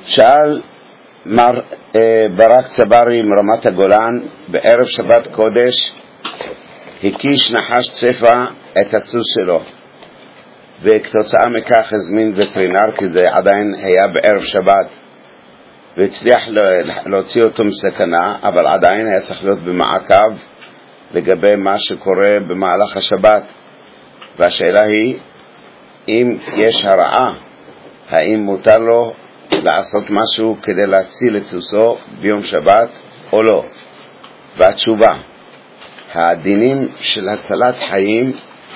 שאל מר ברק צברי מרמת הגולן, בערב שבת קודש הקיש נחש צפה את הסוס שלו, וכתוצאה מכך הזמין וטרינר, כי זה עדיין היה בערב שבת, והצליח להוציא אותו מסכנה, אבל עדיין היה צריך להיות במעקב לגבי מה שקורה במהלך השבת. והשאלה היא, אם יש הרעה, האם מותר לו לעשות משהו כדי להציל את סוסו ביום שבת או לא? והתשובה, הדינים של הצלת חיים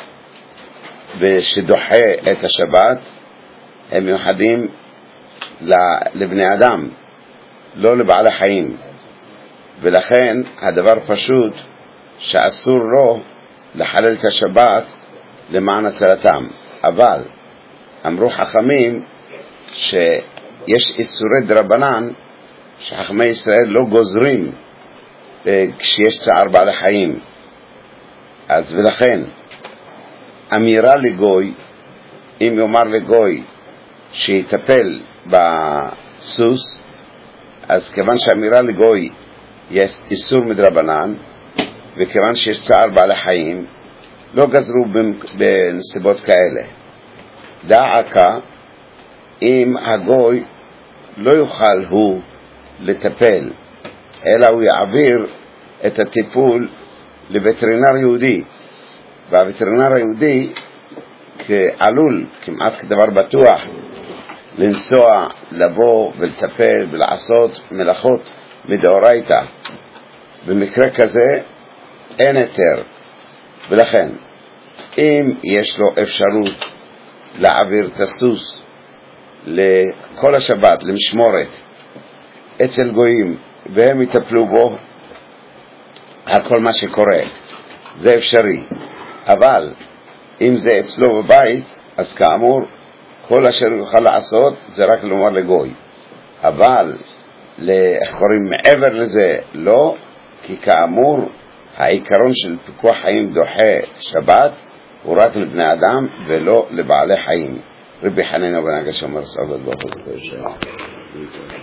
ושדוחה את השבת הם מיוחדים לבני אדם, לא לבעלי חיים. ולכן הדבר פשוט שאסור לו לחלל את השבת למען הצלתם. אבל אמרו חכמים שיש איסורי דרבנן שחכמי ישראל לא גוזרים כשיש צער בעלי חיים. אז ולכן אמירה לגוי, אם יאמר לגוי שיטפל בסוס, אז כיוון שאמירה לגוי יש איסור מדרבנן, וכיוון שיש צער בעלי חיים לא גזרו בנסיבות כאלה. דעקה, אם הגוי לא יוכל הוא לטפל, אלא הוא יעביר את הטיפול לווטרינר יהודי, והווטרינר היהודי עלול כמעט כדבר בטוח לנסוע, לבוא ולטפל ולעשות מלאכות מדאורייתא. במקרה כזה אין היתר. ולכן אם יש לו אפשרות להעביר את הסוס לכל השבת למשמורת אצל גויים והם יטפלו בו על כל מה שקורה, זה אפשרי. אבל אם זה אצלו בבית, אז כאמור כל אשר יוכל לעשות זה רק לומר לגוי. אבל איך קוראים מעבר לזה לא, כי כאמור העיקרון של פיקוח חיים דוחה שבת הוא רק לבני אדם ולא לבעלי חיים. רבי חנינא בן עקשיא אומר סבא